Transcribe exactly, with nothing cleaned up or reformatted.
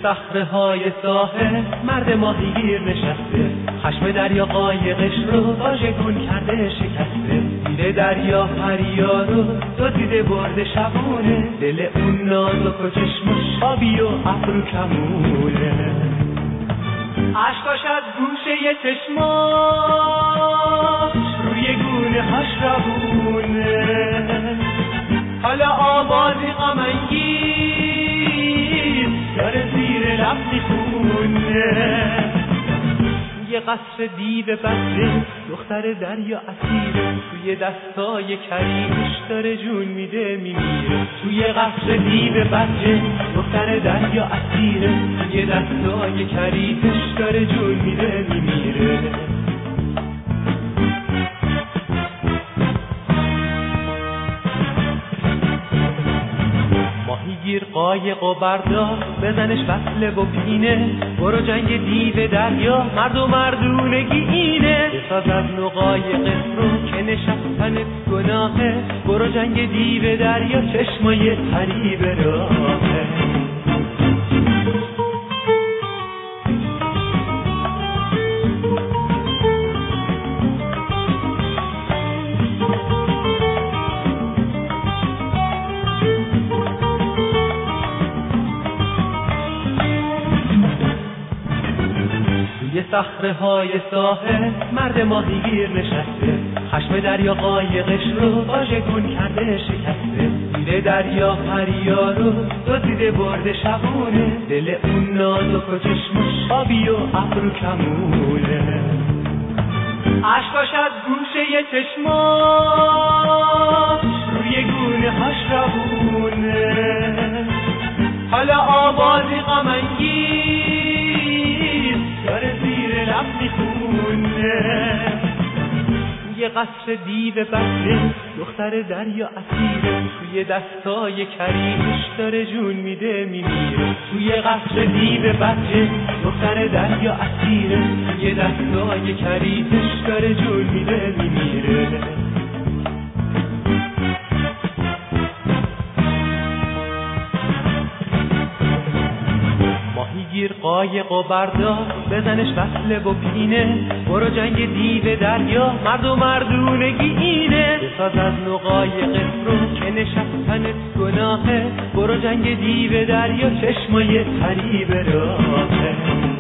صخره های ساحل مرد ماهیگیر نشسته، خشم دریا قایقش رو واژگون کرده شکسته. دیده دریا فریاد رو دزدیده برده شبونه، دل اون نازک و چشمش آبی و ابرو کمونه. عشقاش از گوشه چشماش روی گونه هاش روونه، حالا آوازی غم‌انگیز داره زیر لب میخونه. یه قصر دیو بسته دختر دریا اسیره، توی دستای کریمش داره جون میده میمیره. توی قصر دیو بسته دختر دریا اسیره، توی دستای کریمش داره جون میده میمیره. ماهیگیر قایق و بردار بزنش وصله و پینه، برو جنگ دیو دریا مرد و مردونگی اینه. بساز از نو قایق رو که نشستنت گناهه، برو جنگ دیو دریا چشمای پری به راهه. یه صخره های ساحل مرد ماهیگیر نشسته، خشم دریا قایقش رو واژگون کرده شکسته. دیده دریا فریاد رو دزدیده برده شبونه، دل اون نازک و چشمش آبی و ابرو کمونه. عشقاش از گوشه چشماش روی گونه هاش روونه، حالا آوازی غم‌انگیز داره زیر لب میخونه. یه قصر دیو بسته دختر دریا اسیره، توی دستای کریمش داره جون میده میمیره. توی قصر دیو بسته دختر دریا اسیره، توی دستای کریمش داره جون میده میمیره. ماهیگیر قایق و بردار بزنش وصله و پینه، برو جنگ دیو دریا مرد و مردونگی اینه. بساز از نو قایق رو که نشستنت گناهه، برو جنگ دیو دریا چشمای پری به راهه.